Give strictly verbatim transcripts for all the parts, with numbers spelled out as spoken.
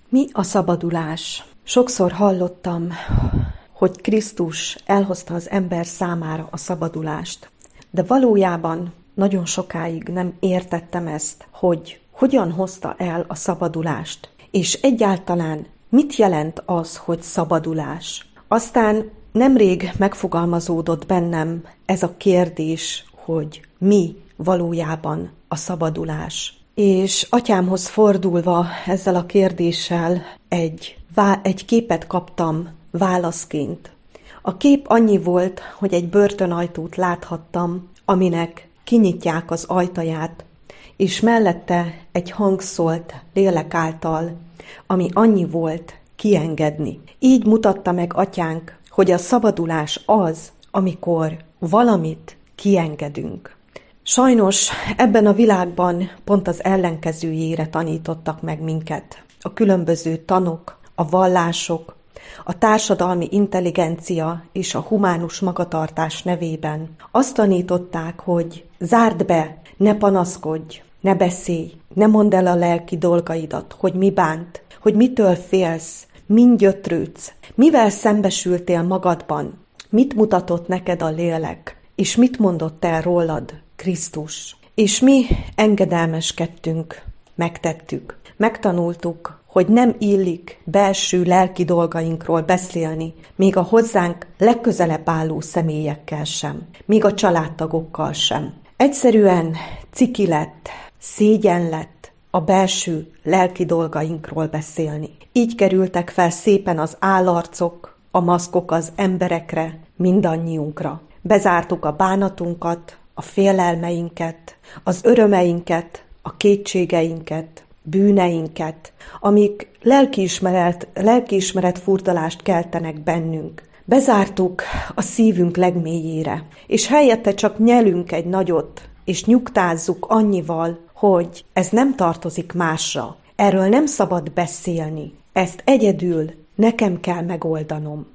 Mi a szabadulás? Sokszor hallottam, hogy Krisztus elhozta az ember számára a szabadulást. De valójában nagyon sokáig nem értettem ezt, hogy hogyan hozta el a szabadulást, és egyáltalán mit jelent az, hogy szabadulás. Aztán nemrég megfogalmazódott bennem ez a kérdés, hogy mi valójában a szabadulás. És atyámhoz fordulva ezzel a kérdéssel egy, egy képet kaptam válaszként. A kép annyi volt, hogy egy börtönajtót láthattam, aminek kinyitják az ajtaját, és mellette egy hang szólt lélek által, ami annyi volt kiengedni. Így mutatta meg atyánk, hogy a szabadulás az, amikor valamit kiengedünk. Sajnos ebben a világban pont az ellenkezőjére tanítottak meg minket. A különböző tanok, a vallások, a társadalmi intelligencia és a humánus magatartás nevében azt tanították, hogy zárd be, ne panaszkodj, ne beszélj, ne mondd el a lelki dolgaidat, hogy mi bánt, hogy mitől félsz, mind gyötrődsz, mivel szembesültél magadban, mit mutatott neked a lélek, és mit mondott el rólad Krisztus. És mi engedelmeskedtünk, megtettük, megtanultuk, hogy nem illik belső lelki dolgainkról beszélni, még a hozzánk legközelebb álló személyekkel sem, még a családtagokkal sem. Egyszerűen ciki lett, szégyen lett a belső lelki dolgainkról beszélni. Így kerültek fel szépen az állarcok, a maszkok az emberekre, mindannyiunkra. Bezártuk a bánatunkat, a félelmeinket, az örömeinket, a kétségeinket, bűneinket, amik lelkiismeret, lelkiismeret furdalást keltenek bennünk. Bezártuk a szívünk legmélyére, és helyette csak nyelünk egy nagyot, és nyugtázzuk annyival, hogy ez nem tartozik másra. Erről nem szabad beszélni. Ezt egyedül nekem kell megoldanom.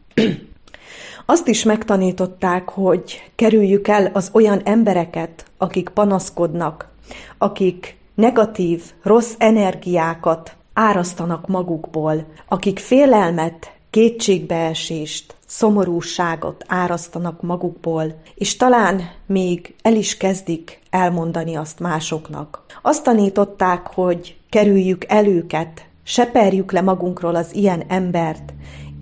Azt is megtanították, hogy kerüljük el az olyan embereket, akik panaszkodnak, akik negatív, rossz energiákat árasztanak magukból, akik félelmet, kétségbeesést, szomorúságot árasztanak magukból, és talán még el is kezdik elmondani azt másoknak. Azt tanították, hogy kerüljük el őket, seperjük le magunkról az ilyen embert,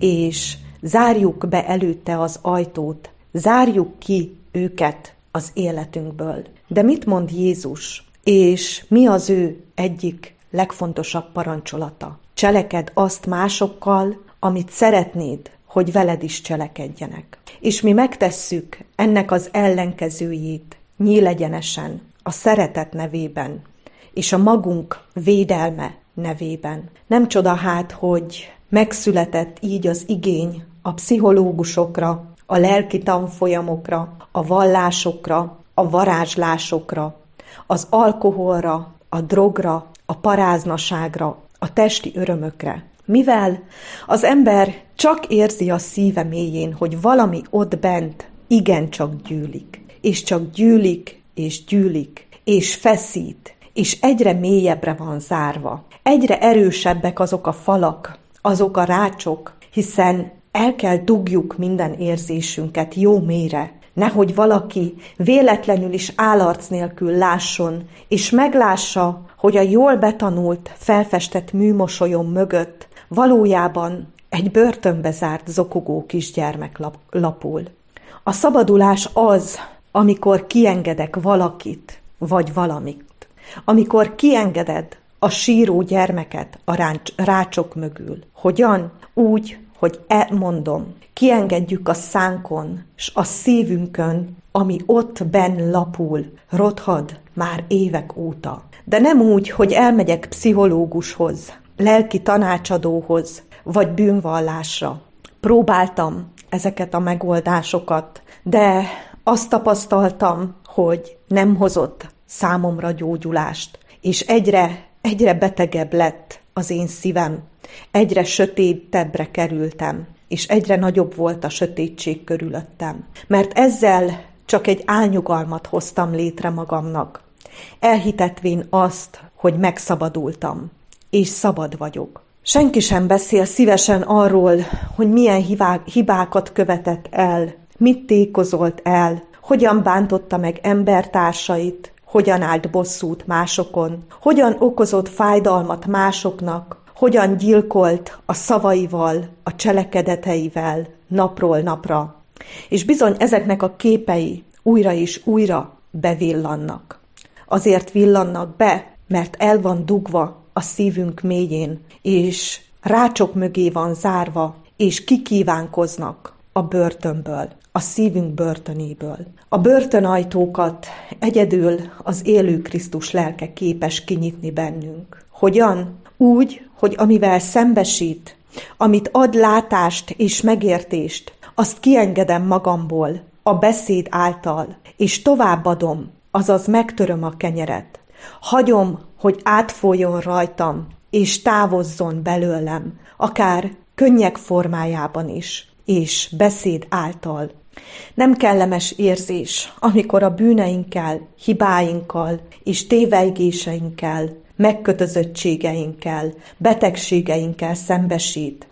és zárjuk be előtte az ajtót, zárjuk ki őket az életünkből. De mit mond Jézus? És mi az ő egyik legfontosabb parancsolata? Cselekedd azt másokkal, amit szeretnéd, hogy veled is cselekedjenek. És mi megtesszük ennek az ellenkezőjét nyílegyenesen, a szeretet nevében, és a magunk védelme nevében. Nem csoda hát, hogy megszületett így az igény a pszichológusokra, a lelki tanfolyamokra, a vallásokra, a varázslásokra, az alkoholra, a drogra, a paráznaságra, a testi örömökre. Mivel az ember csak érzi a szíve mélyén, hogy valami ott bent igencsak gyűlik, és csak gyűlik, és gyűlik, és feszít, és egyre mélyebbre van zárva. Egyre erősebbek azok a falak, azok a rácsok, hiszen el kell dugjuk minden érzésünket jó mélyre, nehogy valaki véletlenül is állarc nélkül lásson, és meglássa, hogy a jól betanult, felfestett műmosolyom mögött valójában egy börtönbe zárt zokogó kisgyermek lap- lapul. A szabadulás az, amikor kiengedek valakit, vagy valamit. Amikor kiengeded a síró gyermeket a ráncs, rácsok mögül. Hogyan? Úgy, hogy elmondom, kiengedjük a szánkon, s a szívünkön, ami ott benn lapul, rothad már évek óta. De nem úgy, hogy elmegyek pszichológushoz, lelki tanácsadóhoz, vagy bűnvallásra. Próbáltam ezeket a megoldásokat, de azt tapasztaltam, hogy nem hozott számomra gyógyulást, és egyre, egyre betegebb lett az én szívem, egyre sötétebbre kerültem, és egyre nagyobb volt a sötétség körülöttem. Mert ezzel csak egy álnyugalmat hoztam létre magamnak, elhitetvén azt, hogy megszabadultam, és szabad vagyok. Senki sem beszél szívesen arról, hogy milyen hibákat követett el, mit tékozolt el, hogyan bántotta meg embertársait, hogyan állt bosszút másokon, hogyan okozott fájdalmat másoknak, hogyan gyilkolt a szavaival, a cselekedeteivel napról napra. És bizony ezeknek a képei újra és újra bevillannak. Azért villannak be, mert el van dugva a szívünk mélyén, és rácsok mögé van zárva, és kikívánkoznak a börtönből, a szívünk börtönéből. A börtönajtókat egyedül az élő Krisztus lelke képes kinyitni bennünk. Hogyan? Úgy, hogy amivel szembesít, amit ad látást és megértést, azt kiengedem magamból a beszéd által, és továbbadom, azaz megtöröm a kenyeret. Hagyom, hogy átfoljon rajtam, és távozzon belőlem, akár könnyek formájában is, és beszéd által. Nem kellemes érzés, amikor a bűneinkkel, hibáinkkal és tévejgéseinkkel, megkötözöttségeinkkel, betegségeinkkel szembesít.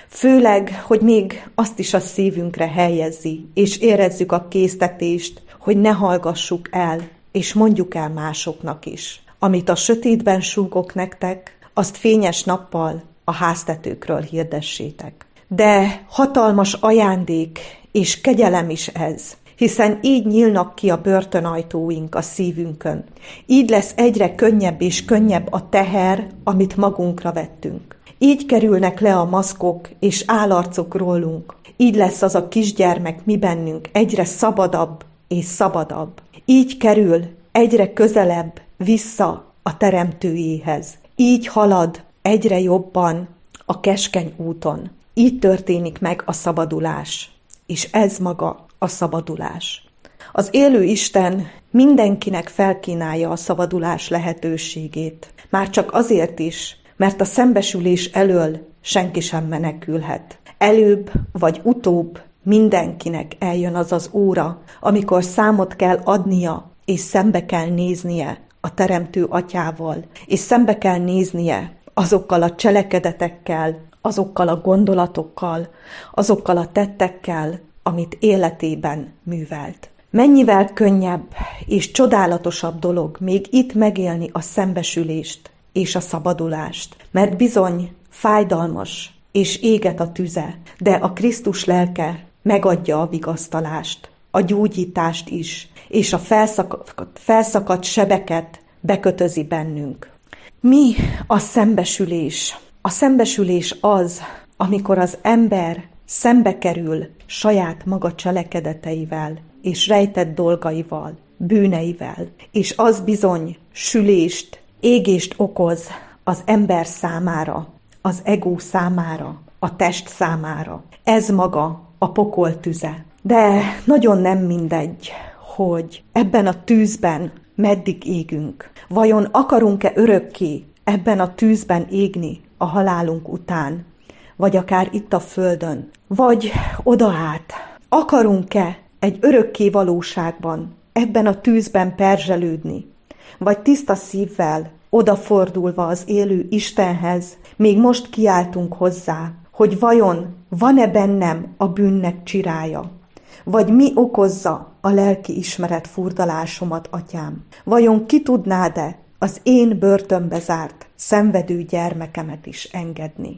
Főleg, hogy még azt is a szívünkre helyezi, és érezzük a késztetést, hogy ne hallgassuk el, és mondjuk el másoknak is. Amit a sötétben súgok nektek, azt fényes nappal a háztetőkről hirdessétek. De hatalmas ajándék és kegyelem is ez, hiszen így nyílnak ki a börtönajtóink a szívünkön. Így lesz egyre könnyebb és könnyebb a teher, amit magunkra vettünk. Így kerülnek le a maszkok és állarcok rólunk. Így lesz az a kisgyermek mi bennünk egyre szabadabb és szabadabb. Így kerül egyre közelebb vissza a teremtőjéhez. Így halad egyre jobban a keskeny úton. Így történik meg a szabadulás. És ez maga a szabadulás. Az élő Isten mindenkinek felkínálja a szabadulás lehetőségét. Már csak azért is, mert a szembesülés elől senki sem menekülhet. Előbb vagy utóbb mindenkinek eljön az az óra, amikor számot kell adnia, és szembe kell néznie a Teremtő Atyával, és szembe kell néznie azokkal a cselekedetekkel, azokkal a gondolatokkal, azokkal a tettekkel, amit életében művelt. Mennyivel könnyebb és csodálatosabb dolog még itt megélni a szembesülést és a szabadulást, mert bizony fájdalmas és éget a tüze, de a Krisztus lelke megadja a vigasztalást, a gyógyítást is, és a felszakadt, felszakadt sebeket bekötözi bennünk. Mi a szembesülés? A szembesülés az, amikor az ember szembe kerül saját maga cselekedeteivel és rejtett dolgaival, bűneivel, és az bizony sülést, égést okoz az ember számára, az ego számára, a test számára. Ez maga a pokol tüze. De nagyon nem mindegy, hogy ebben a tűzben meddig égünk. Vajon akarunk-e örökké ebben a tűzben égni a halálunk után, vagy akár itt a földön, vagy odaát? Akarunk-e egy örökké valóságban ebben a tűzben perzselődni, vagy tiszta szívvel odafordulva az élő Istenhez, még most kiáltunk hozzá, hogy vajon van-e bennem a bűnnek csirája? Vagy mi okozza a lelki ismeret furdalásomat, Atyám? Vajon ki tudnád-e az én börtönbe zárt, szenvedő gyermekemet is engedni?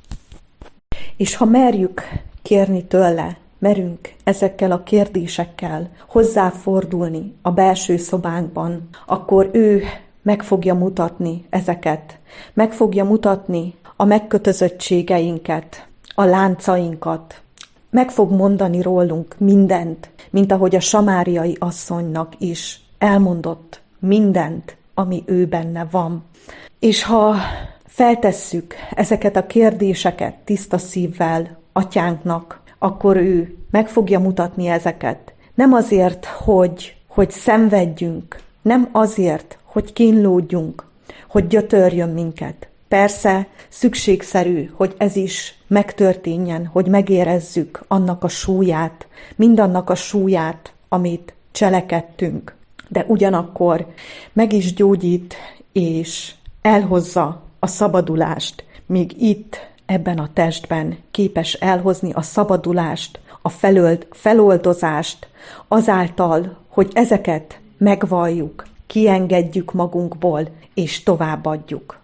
És ha merjük kérni tőle, merünk ezekkel a kérdésekkel hozzáfordulni a belső szobánkban, akkor ő meg fogja mutatni ezeket, meg fogja mutatni a megkötözöttségeinket, a láncainkat, meg fog mondani rólunk mindent, mint ahogy a samáriai asszonynak is elmondott mindent, ami ő benne van. És ha feltesszük ezeket a kérdéseket tiszta szívvel Atyánknak, akkor ő meg fogja mutatni ezeket. Nem azért, hogy, hogy szenvedjünk, nem azért, hogy kínlódjunk, hogy gyötörjön minket. Persze szükségszerű, hogy ez is megtörténjen, hogy megérezzük annak a súlyát, mindannak a súlyát, amit cselekedtünk. De ugyanakkor meg is gyógyít és elhozza a szabadulást míg itt, ebben a testben képes elhozni a szabadulást, a felöld, feloldozást, azáltal, hogy ezeket megvalljuk, kiengedjük magunkból, és továbbadjuk.